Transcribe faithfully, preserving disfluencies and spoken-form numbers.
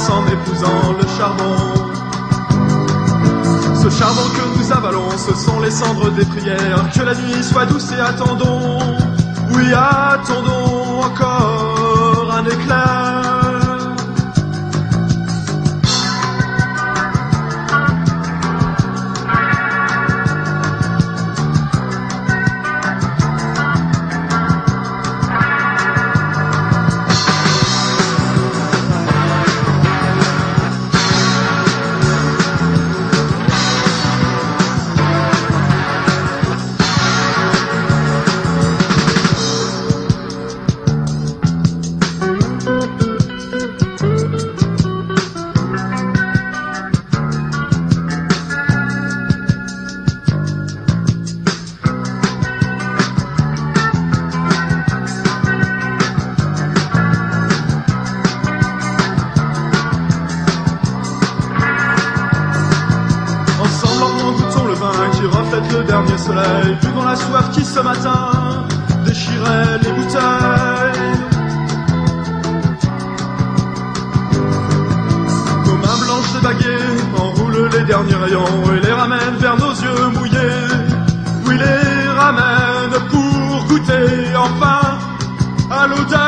croissant en épousant le charbon. Ce charbon que nous avalons, ce sont les cendres des prières. Que la nuit soit douce et attendons, oui attendons encore un éclair. Qui reflète le dernier soleil, buvant la soif qui ce matin déchirait les bouteilles. Nos mains blanches débaguées enroulent les derniers rayons et les ramènent vers nos yeux mouillés. Oui, les ramènent pour goûter enfin à l'audace